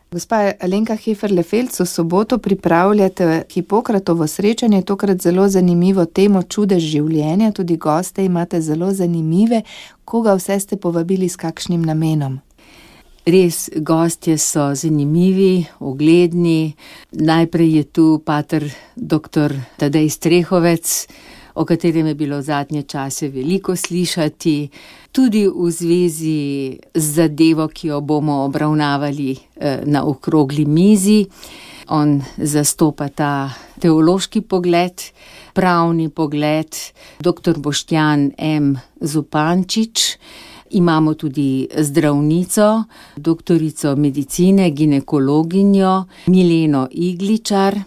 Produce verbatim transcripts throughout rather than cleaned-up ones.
Gospa Alenka Heferle-Felc, v soboto pripravljate Hipokratovo srečanje, tokrat zelo zanimivo temo Čudež življenja, tudi goste imate zelo zanimive. Koga vse ste povabili, s kakšnim namenom? Res, gostje so zanimivi, ugledni. Najprej je tu pater doktor Tadej Strehovec, o katerem je bilo zadnje čase veliko slišati, tudi v zvezi z zadevo, ki jo bomo obravnavali na okrogli mizi. On zastopa ta teološki pogled, pravni pogled, doktor Boštjan M. Zupančič. Imamo tudi zdravnico, doktorico medicine, ginekologinjo Mileno Igličar,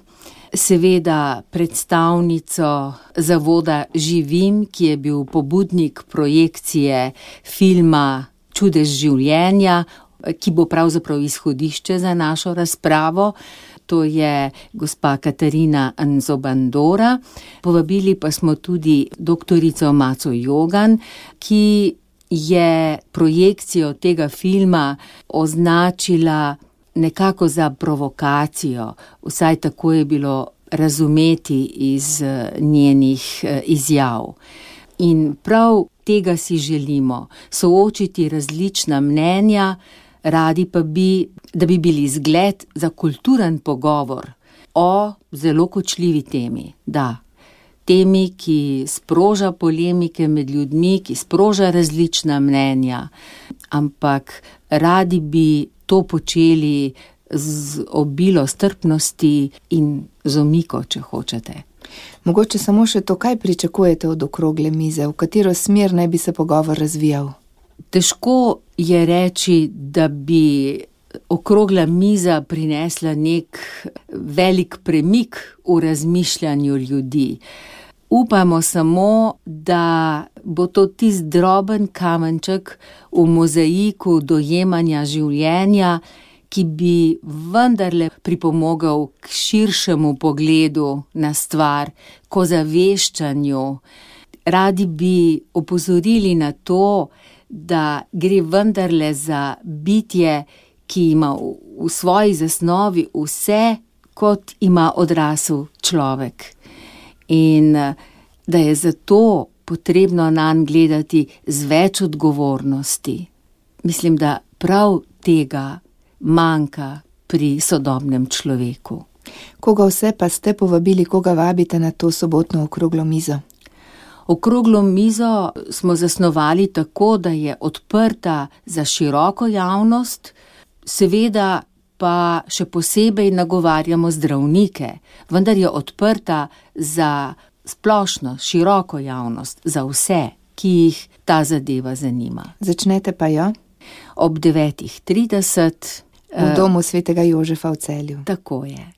seveda predstavnico zavoda Živim, ki je bil pobudnik projekcije filma Čudež življenja, ki bo pravzaprav izhodišče za našo razpravo. To je gospa Katarina Nzobandora. Povabili pa smo tudi doktorico Maco Jogan, ki je projekcijo tega filma označila nekako za provokacijo, vsaj tako je bilo razumeti iz njenih izjav. In prav tega si želimo, soočiti različna mnenja, radi pa bi, da bi bili zgled za kulturen pogovor o zelo kočljivi temi, da. Temi, ki sproža polemike med ljudmi, ki sproža različna mnenja, ampak radi bi to počeli z obilo strpnosti in z omiko, če hočete. Mogoče samo še to, kaj pričakujete od okrogle mize, v katero smer naj bi se pogovor razvijal? Težko je reči, da bi okrogla miza prinesla nek velik premik v razmišljanju ljudi. Upamo samo, da bo to tisti droben kamenček v mozaiku dojemanja življenja, ki bi vendarle pripomogel k širšemu pogledu na stvar, k ozaveščanju. Radi bi opozorili na to, da gre vendarle za bitje, ki ima v svoji zasnovi vse, kot ima odrasel človek. In da je zato potrebno nanj gledati z več odgovornosti. Mislim, da prav tega manjka pri sodobnem človeku. Koga vse pa ste povabili, koga vabite na to sobotno okroglo mizo? Okroglo mizo smo zasnovali tako, da je odprta za široko javnost, seveda pa še posebej nagovarjamo zdravnike, vendar je odprta za splošno, široko javnost, za vse, ki jih ta zadeva zanima. Začnete pa jo? Ob devetih trideset. V domu svetega Jožefa v Celju. Tako je.